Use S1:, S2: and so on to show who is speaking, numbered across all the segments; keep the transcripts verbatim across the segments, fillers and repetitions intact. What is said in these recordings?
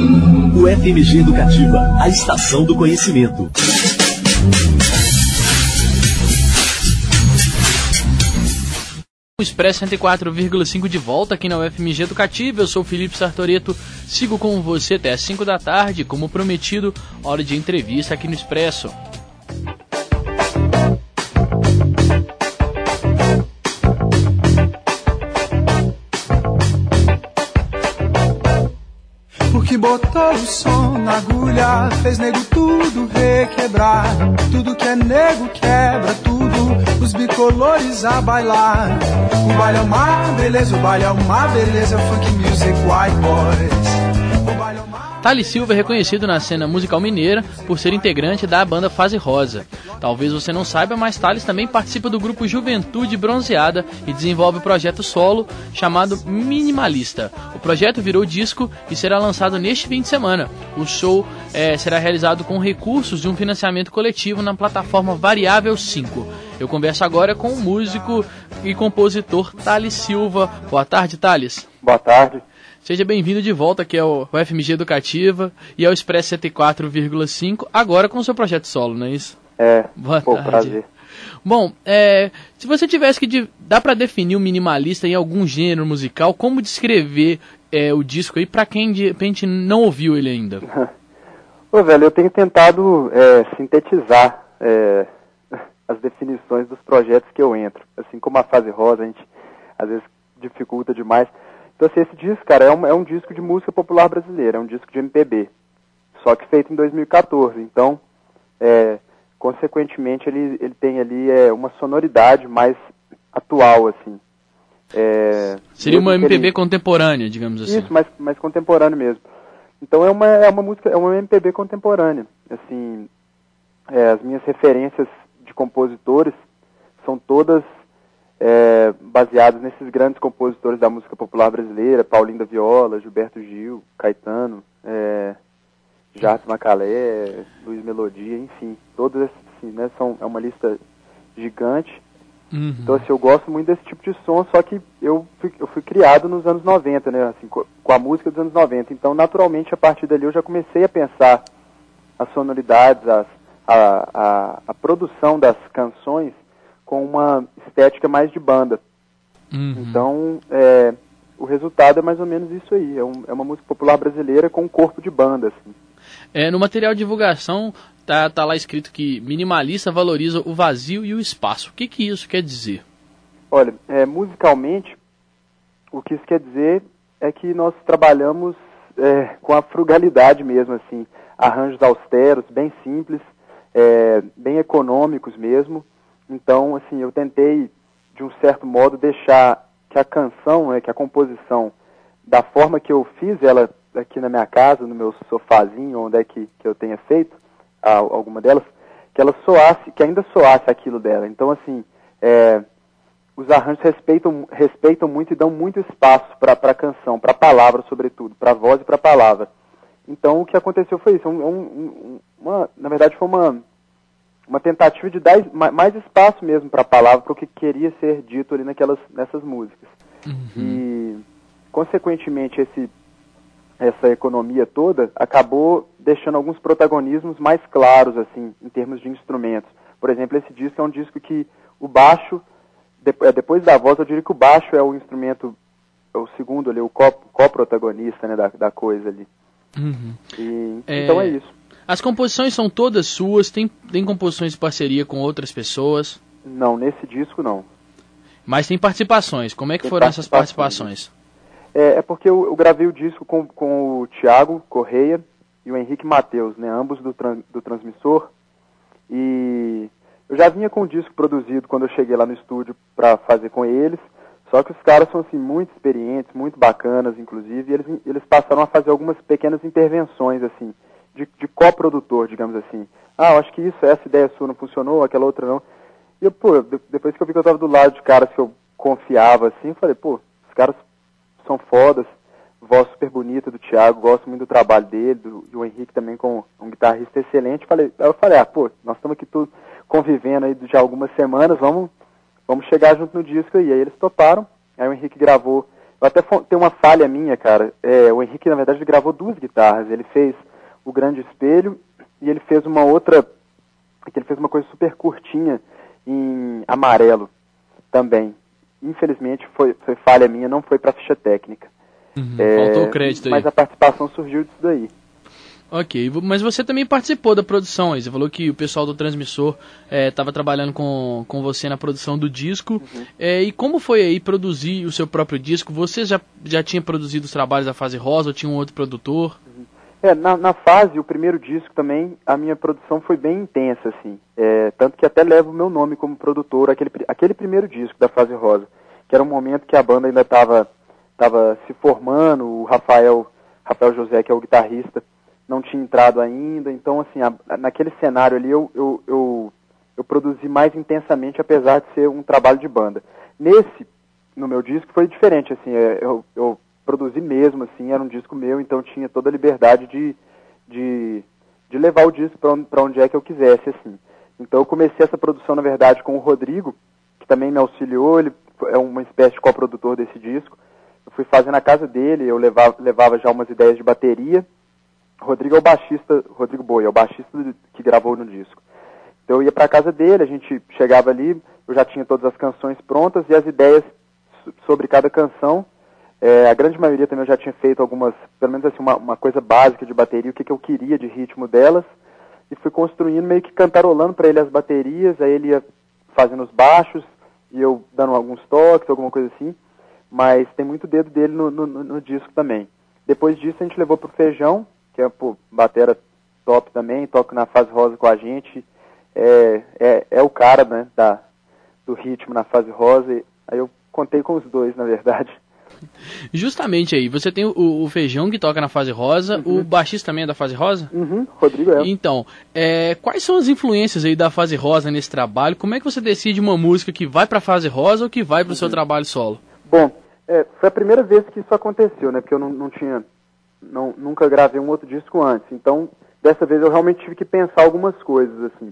S1: O F M G Educativa, a estação do conhecimento.
S2: O Expresso cento e quatro vírgula cinco de volta aqui na U F M G Educativa. Eu sou o Felipe Sartoreto, sigo com você até às cinco da tarde, como prometido, hora de entrevista aqui no Expresso.
S3: Porque botou o som na agulha, fez nego tudo requebrar. Tudo que é nego quebra tudo, os bicolores a bailar. O baile é uma beleza, o baile é uma beleza, é o funk music white boys. O baile é uma...
S2: Thales Silva é reconhecido na cena musical mineira por ser integrante da banda Fase Rosa. Talvez você não saiba, mas Thales também participa do grupo Juventude Bronzeada e desenvolve o projeto solo chamado Minimalista. O projeto virou disco e será lançado neste fim de semana. O show é, será realizado com recursos de um financiamento coletivo na plataforma Variável cinco. Eu converso agora com o músico e compositor Thales Silva. Boa tarde, Thales.
S4: Boa tarde.
S2: Seja bem-vindo de volta aqui ao F M G Educativa e ao Expresso cento e quatro vírgula cinco, agora com o seu projeto solo, não é isso?
S4: É,
S2: boa
S4: pô,
S2: tarde.
S4: Prazer.
S2: Bom, é, se você tivesse que... De, dá pra definir o minimalista em algum gênero musical, como descrever é, o disco aí pra quem de repente não ouviu ele ainda?
S4: Pô, velho, eu tenho tentado é, sintetizar é, as definições dos projetos que eu entro. Assim como a Fase Rosa, a gente às vezes dificulta demais. Então, assim, esse disco, cara, é um, é um disco de música popular brasileira, é um disco de M P B, só que feito em dois mil e quatorze. Então, é, consequentemente, ele, ele tem ali é, uma sonoridade mais atual, assim. É,
S2: Seria uma M P B
S4: ele...
S2: contemporânea, digamos assim.
S4: Isso, mais, mais contemporâneo mesmo. Então, é uma, é uma música, é uma M P B contemporânea. Assim, é, as minhas referências de compositores são todas... É, baseados nesses grandes compositores da música popular brasileira, Paulinho da Viola, Gilberto Gil, Caetano, é, Jardim Macalé, Luiz Melodia, enfim, todos esses, assim, né, são, é uma lista gigante.
S2: Uhum.
S4: Então, assim, eu gosto muito desse tipo de som, só que eu fui, eu fui criado nos anos noventa, né, assim, com, com a música dos anos noventa, então, naturalmente, a partir dali eu já comecei a pensar as sonoridades, as, a, a, a produção das canções com uma estética mais de banda.
S2: Uhum.
S4: Então, é, o resultado é mais ou menos isso aí. É, um, é uma música popular brasileira com um corpo de banda. Assim.
S2: É, no material de divulgação, tá, tá lá escrito que minimalista valoriza o vazio e o espaço. O que, que isso quer dizer?
S4: Olha, é, musicalmente, o que isso quer dizer é que nós trabalhamos é, com a frugalidade mesmo, assim, arranjos austeros, bem simples, é, bem econômicos mesmo. Então, assim, eu tentei, de um certo modo, deixar que a canção, né, que a composição, da forma que eu fiz ela aqui na minha casa, no meu sofazinho, onde é que, que eu tenha feito a, alguma delas, que ela soasse, que ainda soasse aquilo dela. Então, assim, é, os arranjos respeitam, respeitam muito e dão muito espaço para a canção, para a palavra, sobretudo, para a voz e para a palavra. Então, o que aconteceu foi isso. Um, um, uma, na verdade, foi uma... uma tentativa de dar mais espaço mesmo para a palavra, para o que queria ser dito ali naquelas, nessas músicas.
S2: Uhum.
S4: E, consequentemente, esse, essa economia toda acabou deixando alguns protagonismos mais claros, assim, em termos de instrumentos. Por exemplo, esse disco é um disco que o baixo, depois da voz, eu diria que o baixo é o instrumento, é o segundo ali, o co-protagonista, né, da, da coisa ali.
S2: Uhum.
S4: E,
S2: é...
S4: Então é isso.
S2: As composições são todas suas? Tem, tem composições de parceria com outras pessoas?
S4: Não, nesse disco não.
S2: Mas tem participações. Como é que
S4: tem
S2: foram essas
S4: participações?
S2: participações? É,
S4: é porque eu, eu gravei o disco com, com o Thiago Correia e o Henrique Matheus, né, ambos do, tran, do Transmissor. E eu já vinha com o disco produzido quando eu cheguei lá no estúdio para fazer com eles. Só que os caras são assim, muito experientes, muito bacanas, inclusive. E eles, eles passaram a fazer algumas pequenas intervenções, assim, de, de coprodutor, digamos assim. Ah, eu acho que isso, essa ideia sua não funcionou, aquela outra não. E eu, pô, depois que eu vi que eu tava do lado de caras que eu confiava, assim, eu falei, pô, os caras são fodas, voz super bonita do Thiago, gosto muito do trabalho dele, do, do Henrique também, com um guitarrista excelente. Falei, aí eu falei, ah, pô, nós estamos aqui tudo convivendo aí já algumas semanas, vamos, vamos chegar junto no disco aí. Aí eles toparam, aí o Henrique gravou Eu até tenho uma falha minha, cara. É, o Henrique, na verdade, ele gravou duas guitarras. Ele fez O Grande Espelho e ele fez uma outra, que ele fez uma coisa super curtinha em amarelo também. Infelizmente, foi, foi falha minha, não foi pra ficha técnica.
S2: Uhum, é, faltou o crédito aí.
S4: Mas a participação surgiu disso daí.
S2: Ok, mas você também participou da produção aí. Você falou que o pessoal do Transmissor estava é, trabalhando com, com você na produção do disco. Uhum. É, e como foi aí produzir o seu próprio disco? Você já, já tinha produzido os trabalhos da Fase Rosa ou tinha um outro produtor?
S4: Uhum. É, na, na fase, o primeiro disco também, a minha produção foi bem intensa, assim. É, tanto que até levo o meu nome como produtor, aquele, aquele primeiro disco da Fase Rosa, que era um momento que a banda ainda estava tava se formando, o Rafael, Rafael José, que é o guitarrista, não tinha entrado ainda, então assim, a, naquele cenário ali eu, eu, eu, eu produzi mais intensamente, apesar de ser um trabalho de banda. Nesse, no meu disco, foi diferente, assim, eu, eu produzi mesmo, assim, era um disco meu, então tinha toda a liberdade de, de, de levar o disco para onde, onde é que eu quisesse, assim. Então eu comecei essa produção, na verdade, com o Rodrigo, que também me auxiliou, ele é uma espécie de coprodutor desse disco. Eu fui fazer na casa dele, eu levava, levava já umas ideias de bateria. Rodrigo é o baixista, Rodrigo Boi, é o baixista que gravou no disco. Então eu ia pra casa dele, a gente chegava ali, eu já tinha todas as canções prontas e as ideias sobre cada canção. É, a grande maioria também eu já tinha feito algumas, pelo menos assim, uma, uma coisa básica de bateria, o que, que eu queria de ritmo delas. E fui construindo, meio que cantarolando para ele as baterias, aí ele ia fazendo os baixos, e eu dando alguns toques, alguma coisa assim. Mas tem muito dedo dele no, no, no disco também. Depois disso a gente levou pro Feijão, que é, pô, batera top também, toca na Fase Rosa com a gente, é, é, é o cara, né, da, do ritmo na Fase Rosa, e aí eu contei com os dois, na verdade.
S2: Justamente aí, você tem o, o Feijão que toca na Fase Rosa, uhum. O baixista também é da Fase Rosa?
S4: Uhum, Rodrigo é.
S2: Então, é, quais são as influências aí da Fase Rosa nesse trabalho? Como é que você decide uma música que vai pra Fase Rosa ou que vai pro uhum. seu trabalho solo?
S4: Bom, é, foi a primeira vez que isso aconteceu, né, porque eu não, não tinha... Não, nunca gravei um outro disco antes, então dessa vez eu realmente tive que pensar algumas coisas, assim.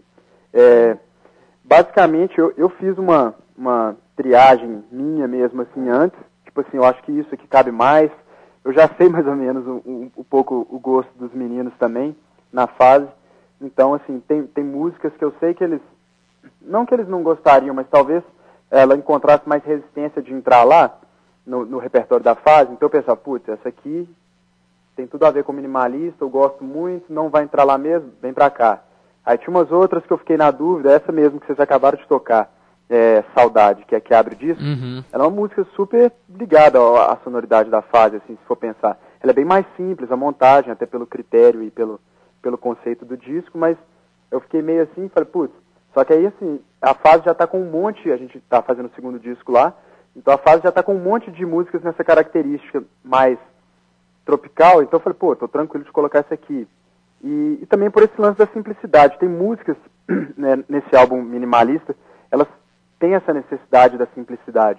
S4: É, basicamente eu, eu fiz uma, uma triagem minha mesmo, assim, antes, tipo assim, eu acho que isso aqui cabe mais, eu já sei mais ou menos um, um, um pouco o gosto dos meninos também, na fase, então assim, tem, tem músicas que eu sei que eles, não que eles não gostariam, mas talvez ela encontrasse mais resistência de entrar lá, no, no repertório da fase, então eu pensava, putz, essa aqui tem tudo a ver com minimalista, eu gosto muito, não vai entrar lá mesmo, vem pra cá. Aí tinha umas outras que eu fiquei na dúvida, essa mesmo que vocês acabaram de tocar, é, Saudade, que é que abre o disco.
S2: Uhum.
S4: Ela é uma música super ligada à sonoridade da fase, assim, se for pensar. Ela é bem mais simples, a montagem, até pelo critério e pelo, pelo conceito do disco, mas eu fiquei meio assim, falei, putz, só que aí, assim, a fase já tá com um monte, a gente tá fazendo o segundo disco lá, então a fase já tá com um monte de músicas nessa característica mais tropical, então eu falei, pô, tô tranquilo de colocar essa aqui. E, e também por esse lance da simplicidade. Tem músicas, né, nesse álbum minimalista, elas têm essa necessidade da simplicidade.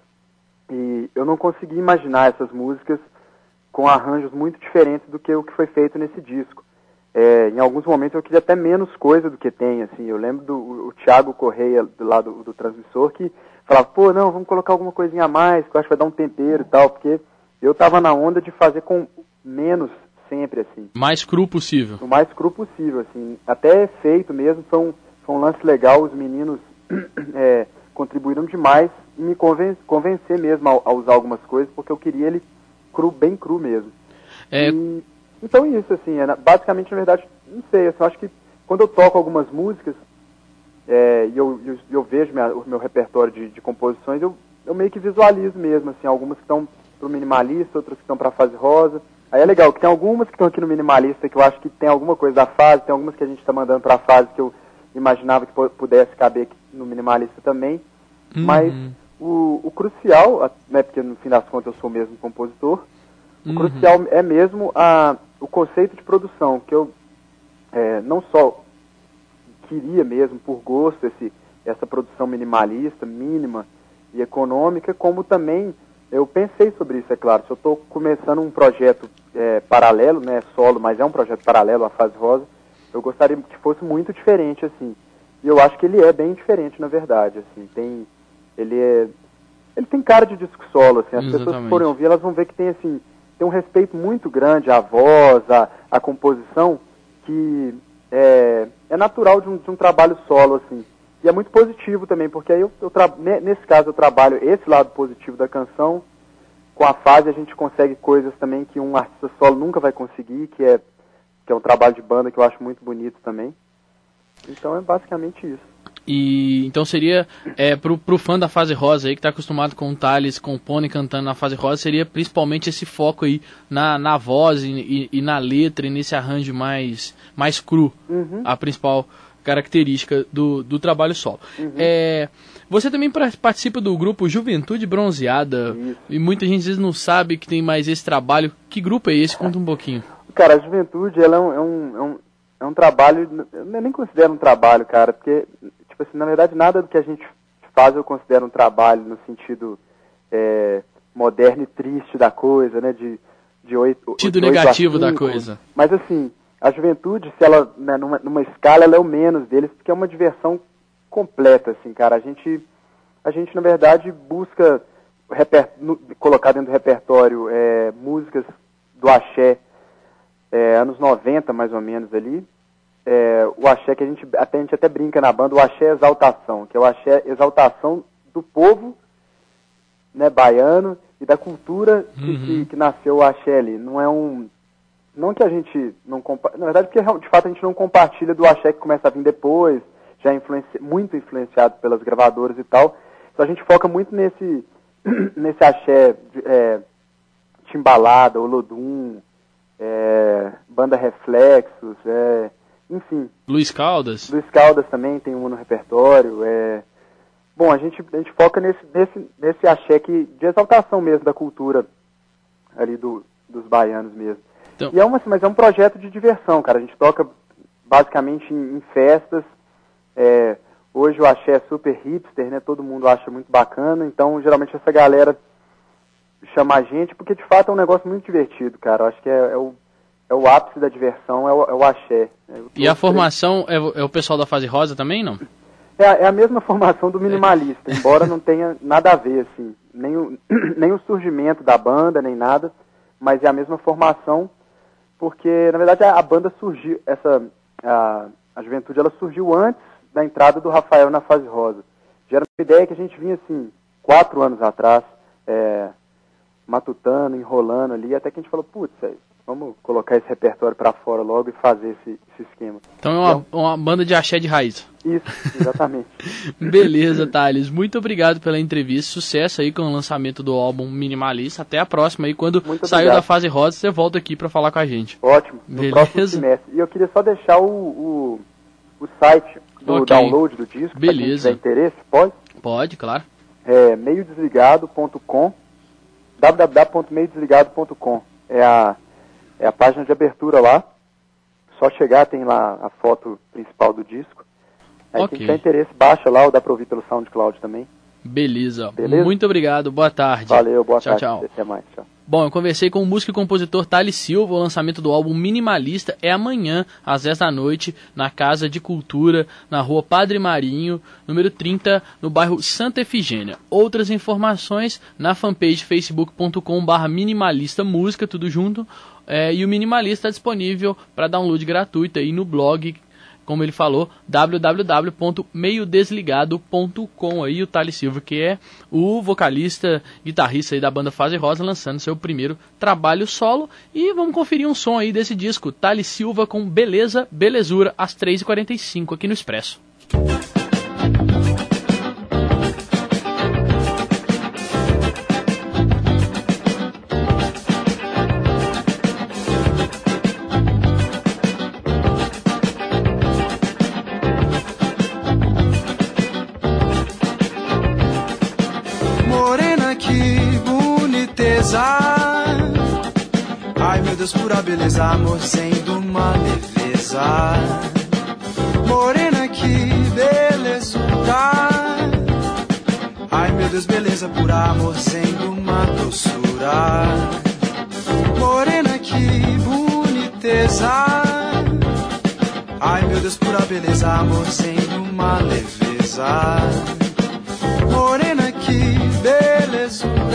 S4: E eu não consegui imaginar essas músicas com arranjos muito diferentes do que o que foi feito nesse disco. É, em alguns momentos eu queria até menos coisa do que tem, assim. Eu lembro do o, o Thiago Correia, do lado do, do Transmissor, que falava, pô, não, vamos colocar alguma coisinha a mais, que eu acho que vai dar um tempero e tal, porque eu tava na onda de fazer com menos sempre, assim.
S2: Mais cru possível.
S4: O mais cru possível, assim. Até efeito mesmo, foi um, foi um lance legal, os meninos é, contribuíram demais em me conven convencer mesmo a, a usar algumas coisas, porque eu queria ele cru, bem cru mesmo.
S2: É...
S4: E, então isso, assim, é, basicamente, na verdade, não sei, assim, eu acho que quando eu toco algumas músicas, é, e eu, eu, eu vejo minha, o meu repertório de, de composições, eu, eu meio que visualizo mesmo, assim, algumas que estão pro minimalista, outras que estão pra Fase Rosa. Aí é legal, que tem algumas que estão aqui no minimalista que eu acho que tem alguma coisa da fase, tem algumas que a gente está mandando pra fase que eu imaginava que pudesse caber aqui no minimalista também. Uhum. Mas o, o crucial, né, porque no fim das contas eu sou mesmo compositor, o uhum. crucial é mesmo a, o conceito de produção, que eu é, não só queria mesmo, por gosto, esse, essa produção minimalista, mínima e econômica, como também eu pensei sobre isso, é claro. Se eu estou começando um projeto é, paralelo, né, solo, mas é um projeto paralelo à Fase Rosa, eu gostaria que fosse muito diferente, assim. E eu acho que ele é bem diferente, na verdade, assim. Tem, ele é, ele tem cara de disco solo, assim, as
S2: Exatamente.
S4: pessoas que forem ouvir, elas vão ver que tem, assim, tem um respeito muito grande à voz, à, à composição, que é, é natural de um, de um trabalho solo, assim. E é muito positivo também, porque aí eu, eu tra... nesse caso eu trabalho esse lado positivo da canção, com a fase a gente consegue coisas também que um artista solo nunca vai conseguir, que é, que é um trabalho de banda que eu acho muito bonito também. Então é basicamente isso.
S2: E então seria, é, pro, pro fã da Fase Rosa aí, que tá acostumado com o Thales compondo e cantando na Fase Rosa, seria principalmente esse foco aí na, na voz e, e, e na letra, e nesse arranjo mais, mais cru,
S4: Uhum.
S2: a principal característica do, do trabalho solo.
S4: Uhum.
S2: É, você também pra, participa do grupo Juventude Bronzeada,
S4: Isso.
S2: e muita gente às vezes não sabe que tem mais esse trabalho. Que grupo é esse? Conta um pouquinho.
S4: Cara, a Juventude, ela é um, é um, é um, é um trabalho, eu nem considero um trabalho, cara, porque, tipo assim, na verdade nada do que a gente faz eu considero um trabalho no sentido é, moderno e triste da coisa, né, de, de oito...
S2: Sentido
S4: de oito
S2: negativo
S4: a
S2: da
S4: cinco.
S2: coisa.
S4: Mas assim, a Juventude, se ela, né, numa, numa escala, ela é o menos deles, porque é uma diversão completa, assim, cara. A gente, a gente na verdade, busca reper, no, colocar dentro do repertório é, músicas do axé, é, anos noventa, mais ou menos, ali. É, o axé que a gente, até, a gente até brinca na banda, o axé exaltação, que é o axé exaltação do povo, né, baiano e da cultura que,
S2: Uhum.
S4: que, que nasceu o axé ali. Não é um... Não que a gente não compartilha, na verdade, porque de fato a gente não compartilha do axé que começa a vir depois, já é influenci... muito influenciado pelas gravadoras e tal. Então a gente foca muito nesse, nesse axé é, Timbalada, Olodum, é, Banda Reflexos, é, enfim.
S2: Luiz Caldas?
S4: Luiz Caldas também tem um no repertório. É, bom, a gente, a gente foca nesse, nesse, nesse axé que, de exaltação mesmo da cultura ali do, dos baianos mesmo.
S2: Então...
S4: E é uma, mas é um projeto de diversão, cara. A gente toca basicamente em, em festas. É, hoje o axé é super hipster, né? Todo mundo acha muito bacana. Então, geralmente, essa galera chama a gente, porque de fato é um negócio muito divertido, cara. Eu acho que é, é, o, é o ápice da diversão, é o, é o axé. É o
S2: e a formação é, é o pessoal da Fase Rosa também, não?
S4: É, é a mesma formação do Minimalista, embora não tenha nada a ver, assim. Nem o, nem o surgimento da banda, nem nada, mas é a mesma formação. Porque, na verdade, a, a banda surgiu, essa, a, a Juventude, ela surgiu antes da entrada do Rafael na Fase Rosa. Já era uma ideia que a gente vinha, assim, quatro anos atrás, é, matutando, enrolando ali, até que a gente falou, putz, vamos colocar esse repertório pra fora logo e fazer esse, esse esquema.
S2: Então é uma, uma banda de axé de raiz.
S4: Isso, exatamente.
S2: Beleza, Thales. Muito obrigado pela entrevista. Sucesso aí com o lançamento do álbum Minimalista. Até a próxima aí. Quando
S4: Muito
S2: saiu
S4: obrigado.
S2: da Fase Rosa, você volta aqui pra falar com a gente.
S4: Ótimo. No
S2: Beleza.
S4: próximo semestre. E eu queria só deixar o, o, o site do
S2: Ok.
S4: download do disco.
S2: Beleza.
S4: Pra quem tiver interesse, pode?
S2: Pode, claro.
S4: É meio desligado ponto com, w w w ponto meio desligado ponto com. É a, é a página de abertura lá. Só chegar, tem lá a foto principal do disco. Aí
S2: Ok.
S4: quem tiver interesse, baixa lá, ou dá pra ouvir pelo SoundCloud também.
S2: Beleza.
S4: Beleza?
S2: Muito obrigado. Boa tarde.
S4: Valeu, boa
S2: tchau,
S4: tarde.
S2: Tchau.
S4: Até mais, tchau.
S2: Bom, eu conversei com o músico e compositor Thales Silva. O lançamento do álbum Minimalista é amanhã, às dez da noite, na Casa de Cultura, na rua Padre Marinho, número trinta, no bairro Santa Efigênia. Outras informações na fanpage facebook ponto com barra minimalista música, tudo junto. É, e o Minimalista está disponível para download gratuito aí no blog, como ele falou, w w w ponto meio desligado ponto com. Aí o Thales Silva, que é o vocalista, guitarrista aí da banda Fase Rosa, lançando seu primeiro trabalho solo. E vamos conferir um som aí desse disco, Thales Silva com Beleza, Belezura, às três e quarenta e cinco aqui no Expresso.
S3: Morena, que boniteza. Ai meu Deus, pura beleza, amor sendo uma leveza. Morena, que belezura. Ai meu Deus, beleza, pura amor sendo uma doçura. Morena, que boniteza. Ai meu Deus, pura beleza, amor sendo uma leveza. Morena, que beleza.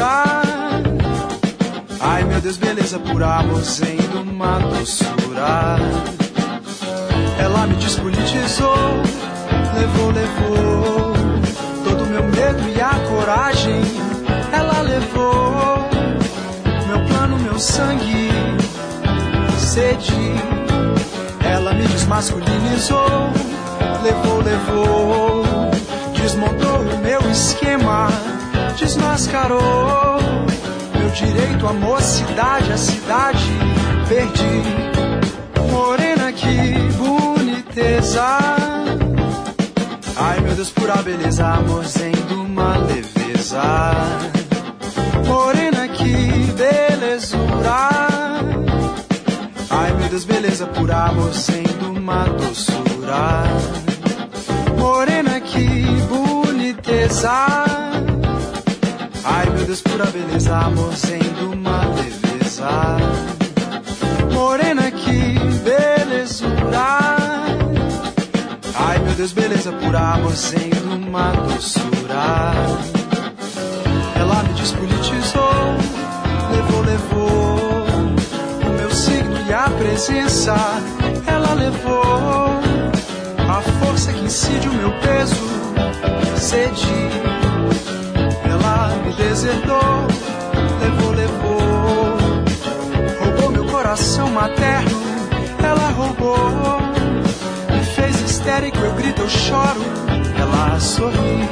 S3: belezura. Ai meu Deus, beleza pura, amorzinho de uma doçura. Ela me despolitizou, levou, levou todo meu medo e a coragem. Ela levou meu plano, meu sangue, sede. Ela me desmasculinizou, levou, levou, desmontou o meu esquema, desmascarou meu direito à mocidade, a cidade perdi. Morena, que boniteza. Ai meu Deus, pura beleza, amorzinho de uma leveza. Morena, que belezura. Ai meu Deus, beleza pura, amorzinho de uma doçura. Morena, que boniteza. Ai meu Deus, pura beleza, amorzinho de uma leveza. Morena, que belezura. Ai meu Deus, beleza pura, amorzinho de uma doçura. Ela me despolitizou, levou, levou o meu signo e a presença. Ela levou a força que incide o meu peso, sede. Ela me desertou, levou, levou, roubou meu coração materno. Ela roubou, me fez histérico, eu grito, eu choro. Ela sorri.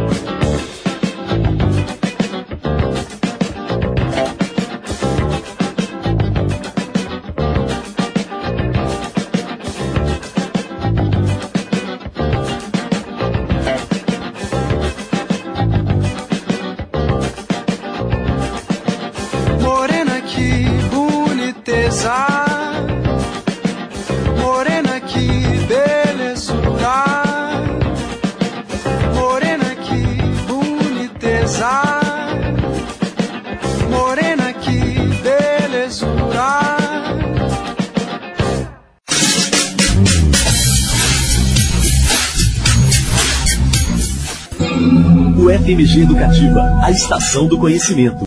S3: Morena, que belezura. Morena, que boniteza. Morena, que belezura.
S1: O F M G Educativa, a estação do conhecimento.